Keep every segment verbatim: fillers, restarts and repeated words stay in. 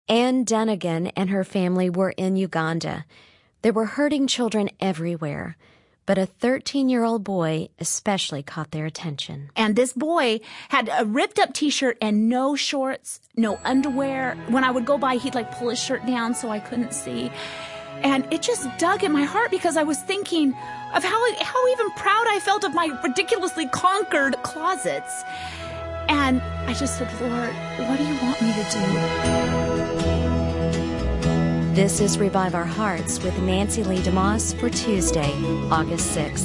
Anne Dunnigan and her family were in Uganda. There were hurting children everywhere, but a thirteen-year-old boy especially caught their attention. And this boy had a ripped-up T-shirt and no shorts, no underwear. When I would go by, he'd like pull his shirt down so I couldn't see. And it just dug at my heart because I was thinking of how, how even proud I felt of my ridiculously conquered closets. And I just said, Lord, what do you want me to do? This is Revive Our Hearts with Nancy Lee DeMoss for Tuesday, August sixth.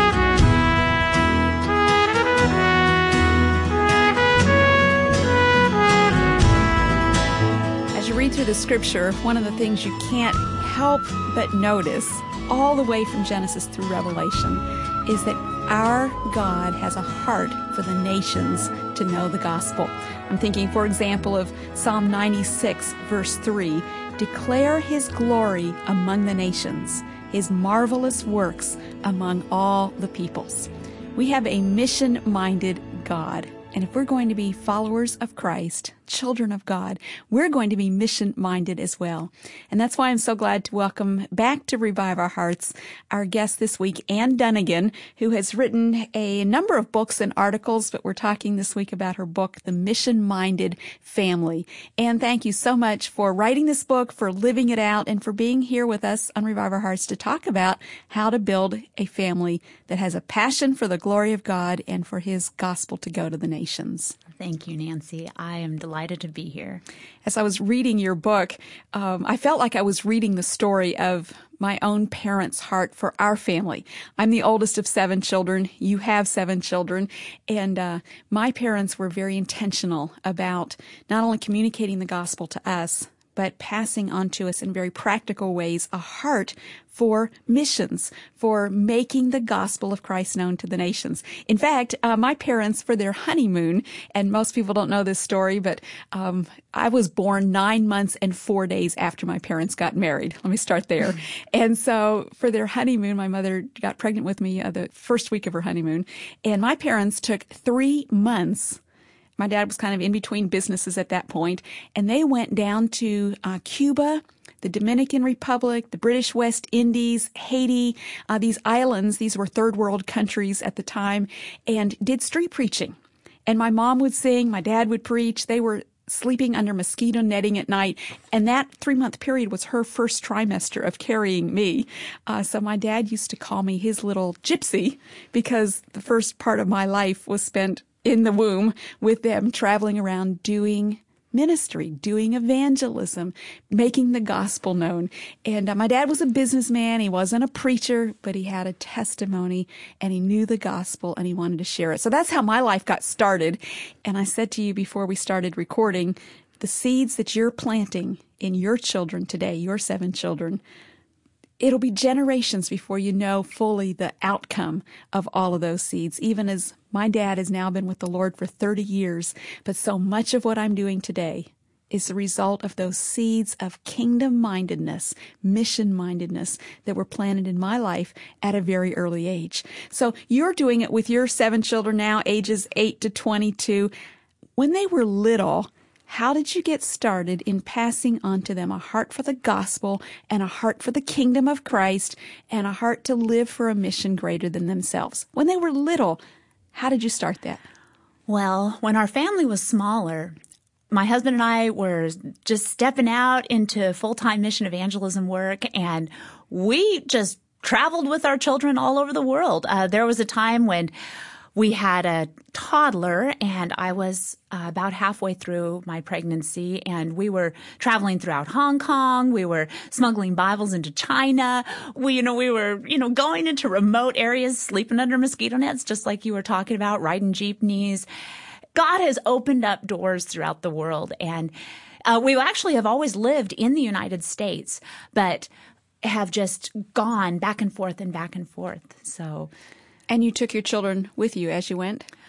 As you read through the scripture, one of the things you can't help but notice all the way from Genesis through Revelation is that our God has a heart for the nations to know the gospel. I'm thinking, for example, of Psalm ninety-six, verse three, declare his glory among the nations, his marvelous works among all the peoples. We have a mission-minded God. And if we're going to be followers of Christ, children of God, we're going to be mission-minded as well. And that's why I'm so glad to welcome back to Revive Our Hearts our guest this week, Anne Dunnigan, who has written a number of books and articles, but we're talking this week about her book, The Mission-Minded Family. Anne, thank you so much for writing this book, for living it out, and for being here with us on Revive Our Hearts to talk about how to build a family that has a passion for the glory of God and for his gospel to go to the nations. Thank you, Nancy. I am delighted to be here. As I was reading your book, um, I felt like I was reading the story of my own parents' heart for our family. I'm the oldest of seven children. You have seven children. And uh, my parents were very intentional about not only communicating the gospel to us, but passing on to us in very practical ways a heart for missions, for making the gospel of Christ known to the nations. In fact, uh, my parents, for their honeymoon, and most people don't know this story, but um, I was born nine months and four days after my parents got married. Let me start there. And so for their honeymoon, my mother got pregnant with me uh, the first week of her honeymoon, and my parents took three months. My dad was kind of in between businesses at that point, and they went down to uh, Cuba, the Dominican Republic, the British West Indies, Haiti, uh, these islands. These were third world countries at the time, and did street preaching. And my mom would sing, my dad would preach. They were sleeping under mosquito netting at night. And that three-month period was her first trimester of carrying me. Uh, so my dad used to call me his little gypsy because the first part of my life was spent in the womb with them, traveling around doing ministry, doing evangelism, making the gospel known. And uh, my dad was a businessman. He wasn't a preacher, but he had a testimony, and he knew the gospel, and he wanted to share it. So that's how my life got started. And I said to you before we started recording, the seeds that you're planting in your children today, your seven children, it'll be generations before you know fully the outcome of all of those seeds, even as my dad has now been with the Lord for thirty years. But so much of what I'm doing today is the result of those seeds of kingdom-mindedness, mission-mindedness that were planted in my life at a very early age. So you're doing it with your seven children now, ages eight to twenty-two. When they were little, how did you get started in passing on to them a heart for the gospel and a heart for the kingdom of Christ and a heart to live for a mission greater than themselves? When they were little, how did you start that? Well, when our family was smaller, my husband and I were just stepping out into full-time mission evangelism work, and we just traveled with our children all over the world. Uh, there was a time when we had a toddler, and I was uh, about halfway through my pregnancy, and we were traveling throughout Hong Kong. We were smuggling Bibles into China. We, you know, we were, you know, going into remote areas, sleeping under mosquito nets, just like you were talking about, riding jeepneys. God has opened up doors throughout the world, and uh, we actually have always lived in the United States, but have just gone back and forth and back and forth. So. And you took your children with you as you went?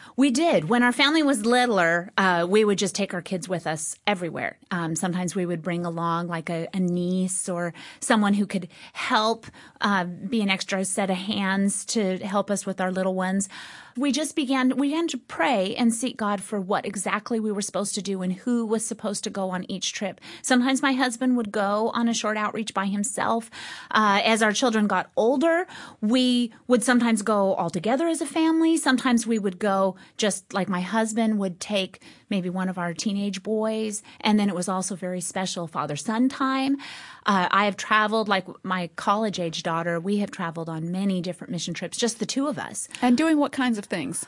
We did. When our family was littler, uh, we would just take our kids with us everywhere. Um, sometimes we would bring along like a, a niece or someone who could help uh, be an extra set of hands to help us with our little ones. We just began, we began to pray and seek God for what exactly we were supposed to do and who was supposed to go on each trip. Sometimes my husband would go on a short outreach by himself. Uh, as our children got older, we would sometimes go all together as a family. Sometimes we would go just like my husband would take maybe one of our teenage boys. And then it was also very special father-son time. Uh, I have traveled, like my college-age daughter, we have traveled on many different mission trips, just the two of us. And doing what kinds of things?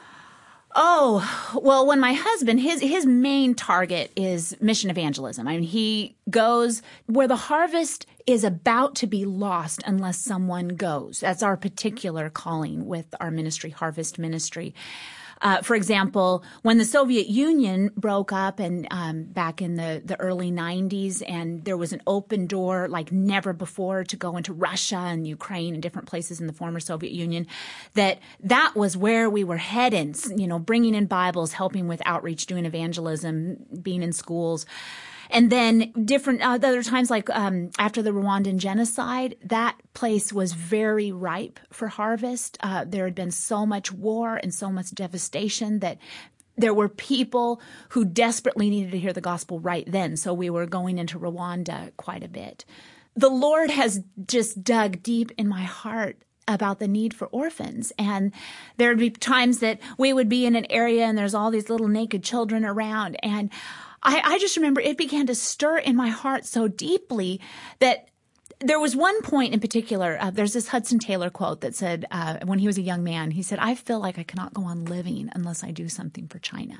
Oh, well, when my husband, his his main target is mission evangelism. I mean, he goes where the harvest is about to be lost unless someone goes. That's our particular calling with our ministry, Harvest Ministry. Uh, for example, when the Soviet Union broke up and um, back in the, the early nineties, and there was an open door like never before to go into Russia and Ukraine and different places in the former Soviet Union, that that was where we were headed, you know, bringing in Bibles, helping with outreach, doing evangelism, being in schools. And then different uh, other times, like um, after the Rwandan genocide, that place was very ripe for harvest. Uh, there had been so much war and so much devastation that there were people who desperately needed to hear the gospel right then. So we were going into Rwanda quite a bit. The Lord has just dug deep in my heart about the need for orphans. And there would be times that we would be in an area and there's all these little naked children around. And I, I just remember it began to stir in my heart so deeply that there was one point in particular. Uh, there's this Hudson Taylor quote that said, uh, when he was a young man, he said, "I feel like I cannot go on living unless I do something for China."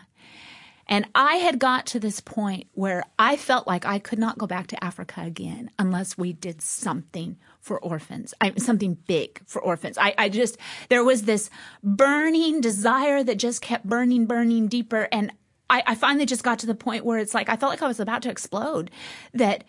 And I had got to this point where I felt like I could not go back to Africa again unless we did something for orphans, I, something big for orphans. I, I just, there was this burning desire that just kept burning, burning deeper. And I, I finally just got to the point where it's like I felt like I was about to explode, that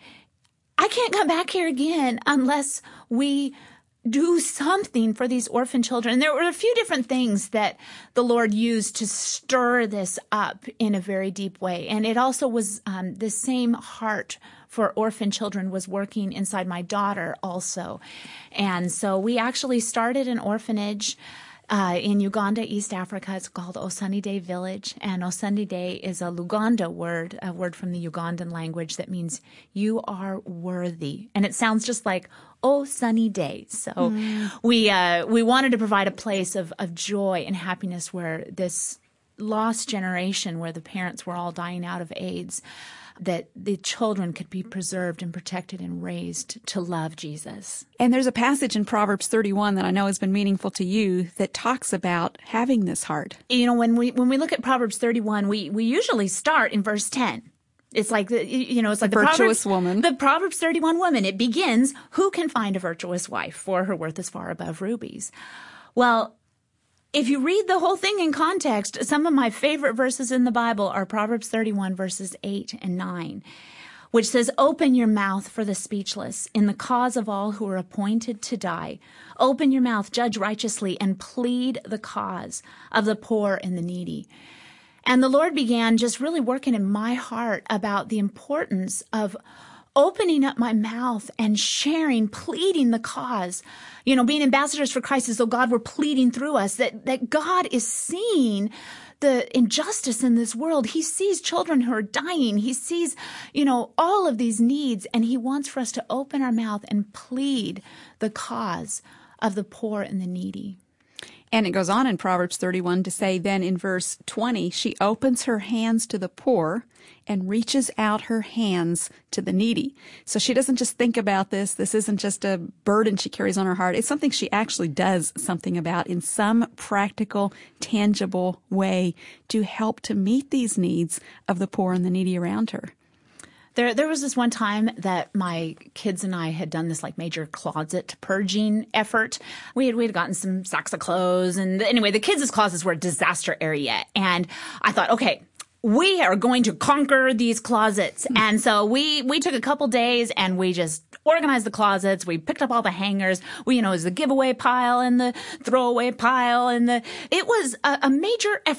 I can't come back here again unless we do something for these orphan children. And there were a few different things that the Lord used to stir this up in a very deep way. And it also was um, the same heart for orphan children was working inside my daughter also. And so we actually started an orphanage Uh, in Uganda, East Africa. It's called Osunide Village, and Osunide is a Luganda word, a word from the Ugandan language that means you are worthy. And it sounds just like, oh, sunny day. So mm. we uh, we wanted to provide a place of, of joy and happiness where this lost generation, where the parents were all dying out of AIDS, that the children could be preserved and protected and raised to love Jesus. And there's a passage in Proverbs thirty-one that I know has been meaningful to you that talks about having this heart. You know, when we when we look at Proverbs thirty-one, we, we usually start in verse ten. It's like, the, you know, it's like the, the virtuous Proverbs, woman. The Proverbs thirty-one woman. It begins, who can find a virtuous wife? For her worth is far above rubies. Well, if you read the whole thing in context, some of my favorite verses in the Bible are Proverbs thirty-one, verses eight and nine, which says, "Open your mouth for the speechless in the cause of all who are appointed to die. Open your mouth, judge righteously, and plead the cause of the poor and the needy." And the Lord began just really working in my heart about the importance of opening up my mouth and sharing, pleading the cause, you know, being ambassadors for Christ as though God were pleading through us, that, that God is seeing the injustice in this world. He sees children who are dying. He sees, you know, all of these needs, and he wants for us to open our mouth and plead the cause of the poor and the needy. And it goes on in Proverbs thirty-one to say, then in verse twenty, she opens her hands to the poor and reaches out her hands to the needy. So she doesn't just think about this. This isn't just a burden she carries on her heart. It's something she actually does something about in some practical, tangible way to help to meet these needs of the poor and the needy around her. There, there was this one time that my kids and I had done this like major closet purging effort. We had we had gotten some sacks of clothes, and anyway, the kids' closets were a disaster area. And I thought, okay, we are going to conquer these closets. Mm-hmm. And so we we took a couple days and we just organized the closets. We picked up all the hangers. We, you know, it was the giveaway pile and the throwaway pile, and the it was a, a major effort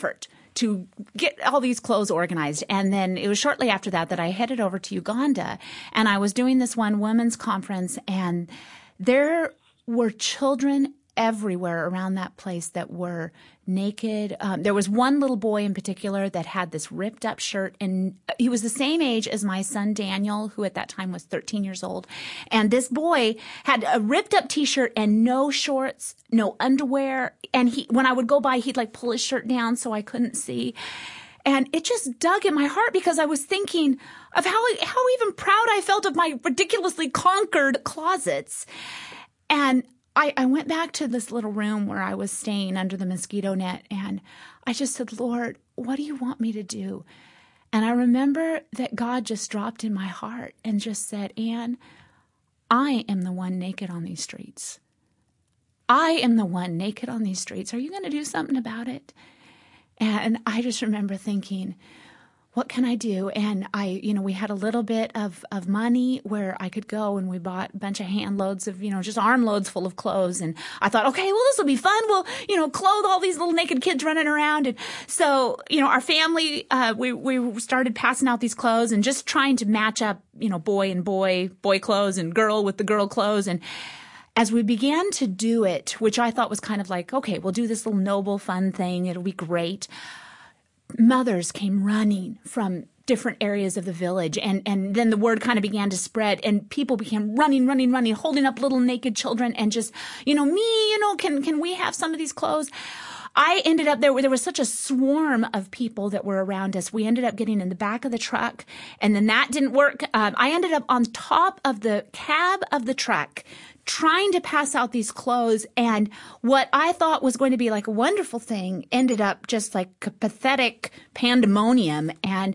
to get all these clothes organized. And then it was shortly after that that I headed over to Uganda, and I was doing this one women's conference, and there were children everywhere around that place that were naked. Um, there was one little boy in particular that had this ripped up shirt, and he was the same age as my son Daniel, who at that time was thirteen years old. And this boy had a ripped up t-shirt and no shorts, no underwear. And he, when I would go by, he'd like pull his shirt down so I couldn't see. And it just dug in my heart because I was thinking of how, how even proud I felt of my ridiculously conquered closets. And I, I went back to this little room where I was staying under the mosquito net, and I just said, Lord, what do you want me to do? And I remember that God just dropped in my heart and just said, Anne, I am the one naked on these streets. I am the one naked on these streets. Are you going to do something about it? And I just remember thinking, what can I do? And I, you know, we had a little bit of, of money where I could go, and we bought a bunch of hand loads of, you know, just armloads full of clothes. And I thought, okay, well, this will be fun. We'll, you know, clothe all these little naked kids running around. And so, you know, our family, uh, we, we started passing out these clothes and just trying to match up, you know, boy and boy, boy clothes, and girl with the girl clothes. And as we began to do it, which I thought was kind of like, okay, we'll do this little noble, fun thing. It'll be great. Mothers came running from different areas of the village, and, and then the word kind of began to spread, and people began running, running, running, holding up little naked children and just, you know, me, you know, can, can we have some of these clothes? I ended up there, there was such a swarm of people that were around us. We ended up getting in the back of the truck, and then that didn't work. Um, I ended up on top of the cab of the truck trying to pass out these clothes, and what I thought was going to be like a wonderful thing ended up just like a pathetic pandemonium. And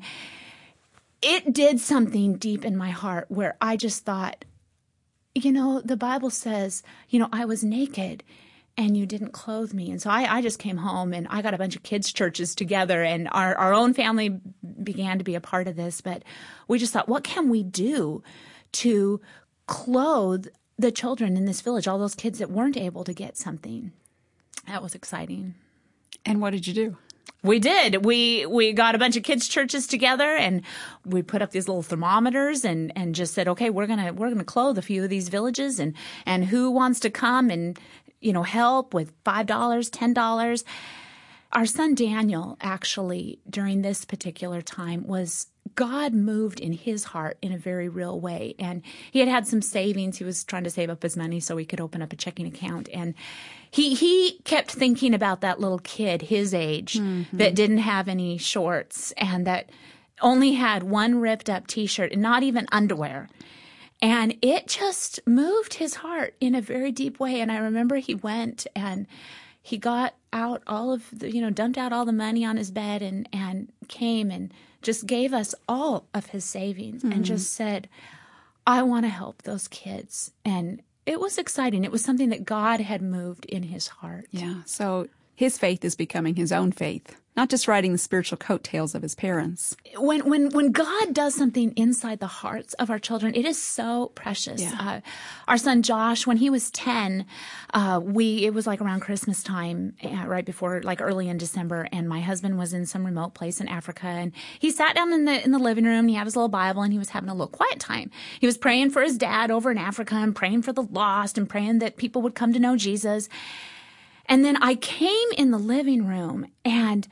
it did something deep in my heart where I just thought, you know, the Bible says, you know, I was naked and you didn't clothe me. And so I, I just came home, and I got a bunch of kids' churches together, and our, our own family began to be a part of this. But we just thought, what can we do to clothe the children in this village, all those kids that weren't able to get something? That was exciting. And what did you do? We did. We we got a bunch of kids' churches together, and we put up these little thermometers and, and just said, okay, we're gonna we're gonna clothe a few of these villages, and, and who wants to come and, you know, help with five dollars, ten dollars. Our son Daniel, actually, during this particular time, was God moved in his heart in a very real way. And he had had some savings. He was trying to save up his money so he could open up a checking account. And he he kept thinking about that little kid his age mm-hmm. that didn't have any shorts and that only had one ripped up T-shirt and not even underwear. And it just moved his heart in a very deep way. And I remember he went and he got out all of the, you know, dumped out all the money on his bed and, and came and just gave us all of his savings mm-hmm. and just said, I want to help those kids. And it was exciting. It was something that God had moved in his heart. Yeah. So his faith is becoming his own faith, not just riding the spiritual coattails of his parents. When when when God does something inside the hearts of our children, it is so precious. Yeah. Uh, our son Josh, when he was ten, uh, we it was like around Christmas time, uh, right before, like early in December, and my husband was in some remote place in Africa, and he sat down in the in the living room, and he had his little Bible, and he was having a little quiet time. He was praying for his dad over in Africa, and praying for the lost, and praying that people would come to know Jesus. And then I came in the living room, and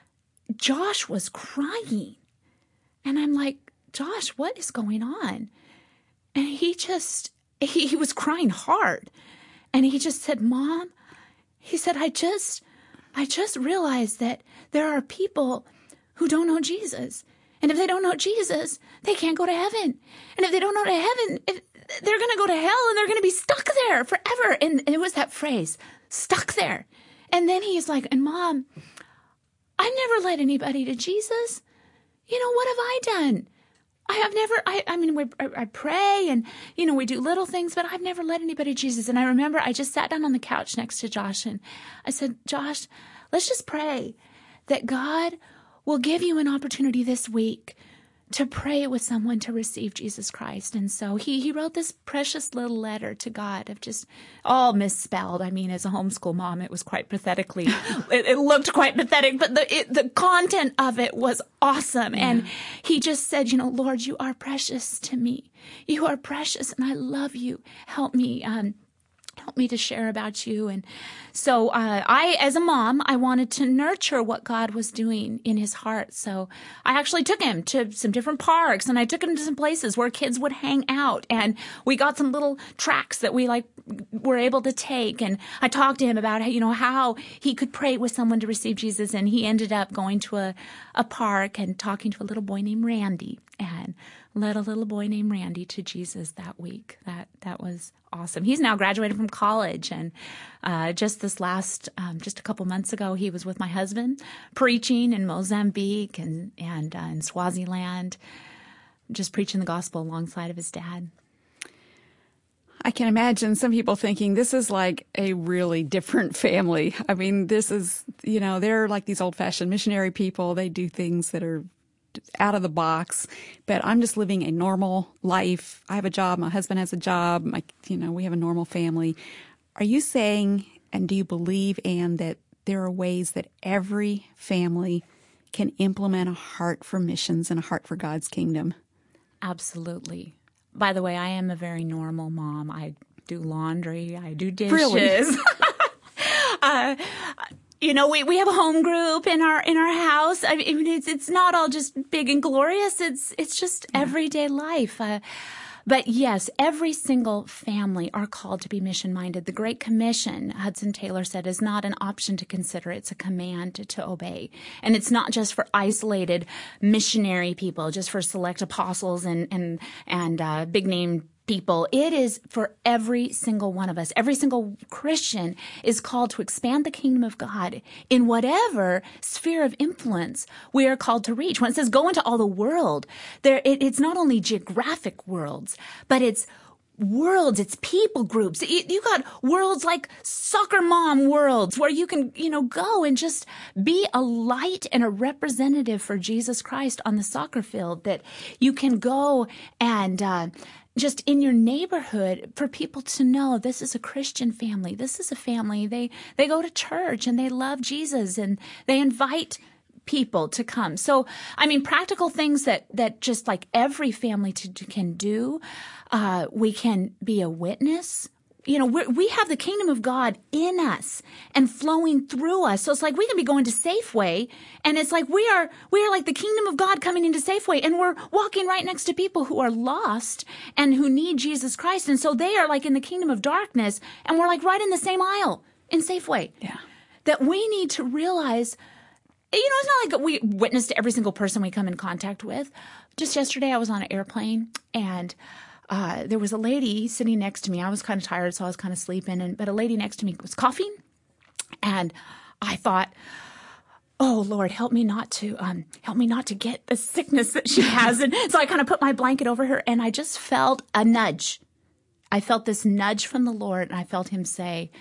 Josh was crying. And I'm like, Josh, what is going on? And he just, he, he was crying hard. And he just said, Mom, he said, I just, I just realized that there are people who don't know Jesus. And if they don't know Jesus, they can't go to heaven. And if they don't know to heaven, if, they're going to go to hell, and they're going to be stuck there forever. And, and it was that phrase, stuck there. And then he's like, and Mom, I've never led anybody to Jesus. You know, what have I done? I have never, I, I mean, we, I, I pray and, you know, we do little things, but I've never led anybody to Jesus. And I remember I just sat down on the couch next to Josh, and I said, Josh, let's just pray that God will give you an opportunity this week to pray with someone to receive Jesus Christ. And so he, he wrote this precious little letter to God of just all misspelled. I mean, as a homeschool mom, it was quite pathetically, it, it looked quite pathetic, but the, it, the content of it was awesome. Yeah. And he just said, you know, Lord, you are precious to me. You are precious and I love you. Help me, um, help me to share about you. And so uh, I, as a mom, I wanted to nurture what God was doing in his heart. So I actually took him to some different parks, and I took him to some places where kids would hang out. And we got some little tracks that we like were able to take. And I talked to him about, you know, how he could pray with someone to receive Jesus. And he ended up going to a, a park and talking to a little boy named Randy, and led a little boy named Randy to Jesus that week. That that was awesome. He's now graduated from college, and uh, just this last, um, just a couple months ago, he was with my husband preaching in Mozambique and and uh, in Swaziland, just preaching the gospel alongside of his dad. I can imagine some people thinking this is like a really different family. I mean, this is, you know, they're like these old-fashioned missionary people. They do things that are out of the box, but I'm just living a normal life. I have a job. My husband has a job. My, you know, we have a normal family. Are you saying, and do you believe, Anne, that there are ways that every family can implement a heart for missions and a heart for God's kingdom? Absolutely. By the way, I am a very normal mom. I do laundry. I do dishes. Really? uh, You know, we, we have a home group in our in our house. I mean, it's it's not all just big and glorious. It's it's just yeah. everyday life. Uh, but yes, every single family are called to be mission minded. The Great Commission, Hudson Taylor said, is not an option to consider. It's a command to, to obey. And it's not just for isolated missionary people, just for select apostles and and and uh, big name people. It is for every single one of us. Every single Christian is called to expand the kingdom of God in whatever sphere of influence we are called to reach. When it says go into all the world, there it, it's not only geographic worlds, but it's worlds, it's people groups. You, you got worlds like soccer mom worlds where you can, you know, go and just be a light and a representative for Jesus Christ on the soccer field, that you can go and, uh, just in your neighborhood for people to know this is a Christian family. This is a family. They, they go to church and they love Jesus and they invite people to come. So, I mean, practical things that, that just like every family to, to, can do. Uh, we can be a witness. You know, we're, we have the kingdom of God in us and flowing through us. So it's like we can be going to Safeway, and it's like we are we are like the kingdom of God coming into Safeway, and we're walking right next to people who are lost and who need Jesus Christ. And so they are like in the kingdom of darkness, and we're like right in the same aisle in Safeway. Yeah. That we need to realize, you know, it's not like we witness to every single person we come in contact with. Just yesterday I was on an airplane, and Uh, there was a lady sitting next to me. I was kind of tired, so I was kind of sleeping. And but a lady next to me was coughing, and I thought, "Oh Lord, help me not to um, help me not to get the sickness that she has." And so I kind of put my blanket over her, and I just felt a nudge. I felt this nudge from the Lord, and I felt Him say,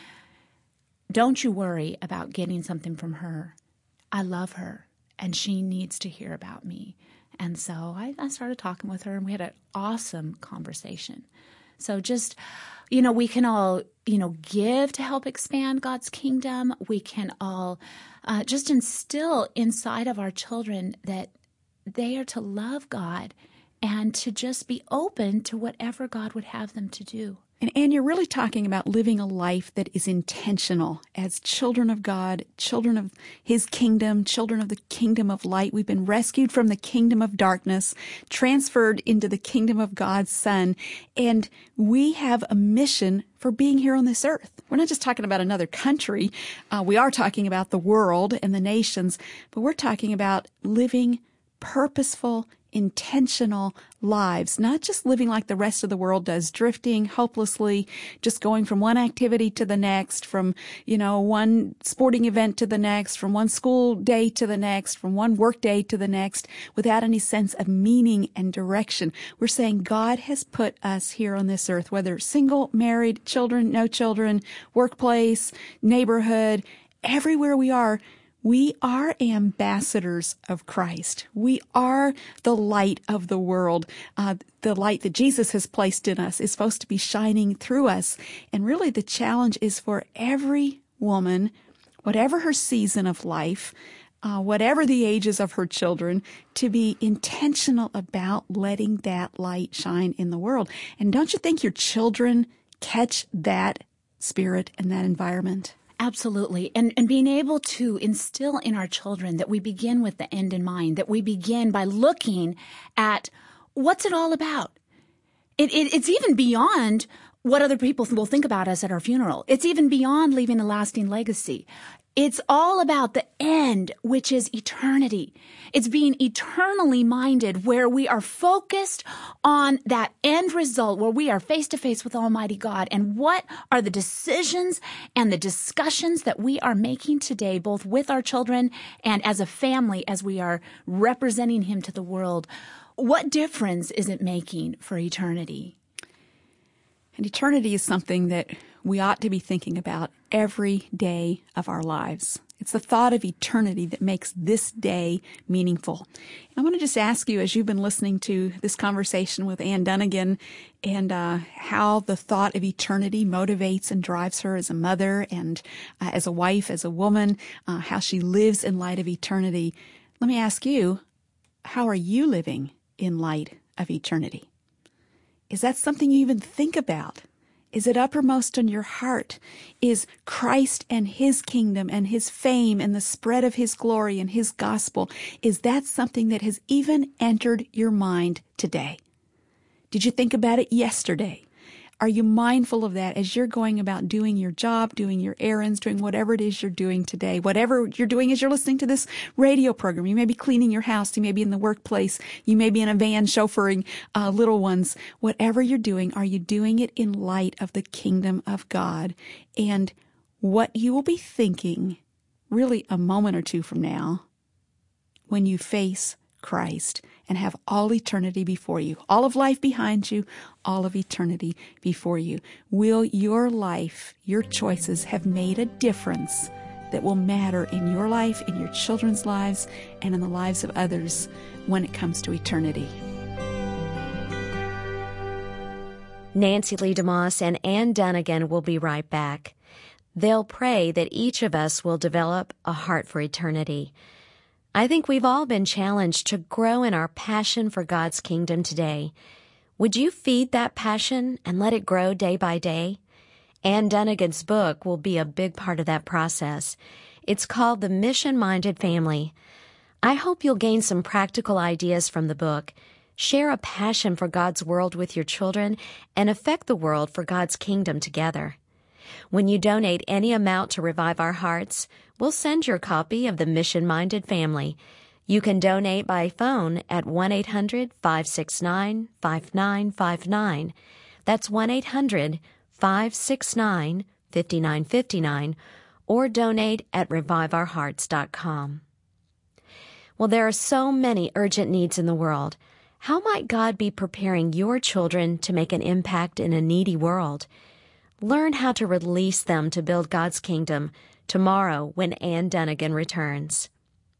"Don't you worry about getting something from her. I love her, and she needs to hear about me." And so I, I started talking with her, and we had an awesome conversation. So just, you know, we can all, you know, give to help expand God's kingdom. We can all uh, just instill inside of our children that they are to love God and to just be open to whatever God would have them to do. And Anne, you're really talking about living a life that is intentional as children of God, children of His kingdom, children of the kingdom of light. We've been rescued from the kingdom of darkness, transferred into the kingdom of God's Son, and we have a mission for being here on this earth. We're not just talking about another country. Uh, we are talking about the world and the nations, but we're talking about living purposeful, intentional lives, not just living like the rest of the world does, drifting hopelessly, just going from one activity to the next, from, you know, one sporting event to the next, from one school day to the next, from one work day to the next, without any sense of meaning and direction. We're saying God has put us here on this earth, whether single, married, children, no children, workplace, neighborhood, everywhere we are, We are ambassadors of Christ. We are the light of the world. Uh, the light that Jesus has placed in us is supposed to be shining through us. And really the challenge is for every woman, whatever her season of life, uh, whatever the ages of her children, to be intentional about letting that light shine in the world. And don't you think your children catch that spirit and that environment? Absolutely. And and being able to instill in our children that we begin with the end in mind, that we begin by looking at what's it all about. It, it It's even beyond what other people will think about us at our funeral. It's even beyond leaving a lasting legacy. It's all about the end, which is eternity. It's being eternally minded, where we are focused on that end result, where we are face to face with Almighty God. And what are the decisions and the discussions that we are making today, both with our children and as a family, as we are representing Him to the world? What difference is it making for eternity? And eternity is something that we ought to be thinking about every day of our lives. It's the thought of eternity that makes this day meaningful. And I want to just ask you, as you've been listening to this conversation with Ann Dunnigan, and uh, how the thought of eternity motivates and drives her as a mother and uh, as a wife, as a woman, uh, how she lives in light of eternity. Let me ask you, how are you living in light of eternity? Is that something you even think about? Is it uppermost on your heart? Is Christ and His kingdom and His fame and the spread of His glory and His gospel, is that something that has even entered your mind today? Did you think about it yesterday? Are you mindful of that as you're going about doing your job, doing your errands, doing whatever it is you're doing today? Whatever you're doing as you're listening to this radio program. You may be cleaning your house. You may be in the workplace. You may be in a van chauffeuring uh, little ones. Whatever you're doing, are you doing it in light of the kingdom of God? And what you will be thinking really a moment or two from now when you face Christ and have all eternity before you, all of life behind you, all of eternity before you. Will your life, your choices have made a difference that will matter in your life, in your children's lives, and in the lives of others when it comes to eternity? Nancy Lee DeMoss and Ann Dunnigan will be right back. They'll pray that each of us will develop a heart for eternity. I think we've all been challenged to grow in our passion for God's kingdom today. Would you feed that passion and let it grow day by day? Ann Dunnigan's book will be a big part of that process. It's called The Mission-Minded Family. I hope you'll gain some practical ideas from the book, share a passion for God's world with your children, and affect the world for God's kingdom together. When you donate any amount to Revive Our Hearts, we'll send your copy of The Mission-Minded Family. You can donate by phone at one eight hundred, five six nine, five nine five nine. That's one eight hundred, five six nine, five nine five nine, or donate at revive our hearts dot com. Well, there are so many urgent needs in the world. How might God be preparing your children to make an impact in a needy world? Learn how to release them to build God's kingdom tomorrow when Ann Dunnigan returns.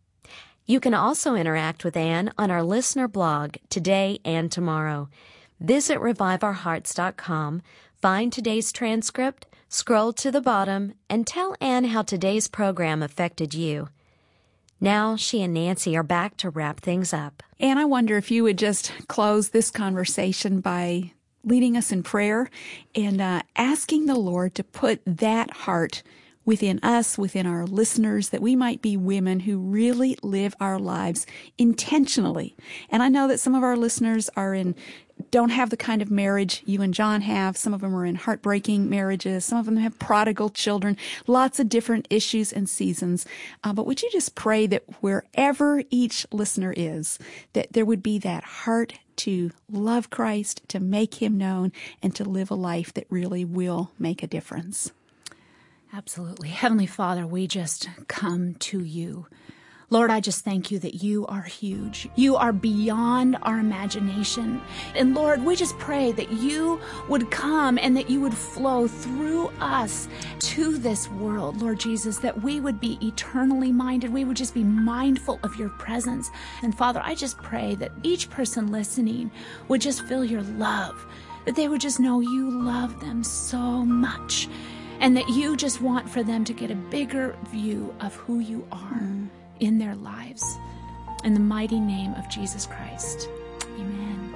You can also interact with Ann on our listener blog today and tomorrow. Visit revive our hearts dot com, find today's transcript, scroll to the bottom, and tell Ann how today's program affected you. Now she and Nancy are back to wrap things up. Ann, I wonder if you would just close this conversation by leading us in prayer and uh, asking the Lord to put that heart within us, within our listeners, that we might be women who really live our lives intentionally. And I know that some of our listeners are in, don't have the kind of marriage you and John have. Some of them are in heartbreaking marriages. Some of them have prodigal children, lots of different issues and seasons. Uh, but would you just pray that wherever each listener is, that there would be that heart to love Christ, to make Him known, and to live a life that really will make a difference? Absolutely. Heavenly Father, we just come to you. Lord, I just thank you that you are huge. You are beyond our imagination. And Lord, we just pray that you would come and that you would flow through us to this world, Lord Jesus, that we would be eternally minded. We would just be mindful of your presence. And Father, I just pray that each person listening would just feel your love, that they would just know you love them so much, and that you just want for them to get a bigger view of who you are mm. in their lives. In the mighty name of Jesus Christ. Amen.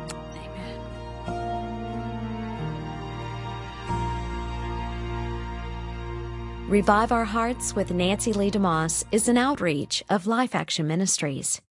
Revive Our Hearts with Nancy Lee DeMoss is an outreach of Life Action Ministries.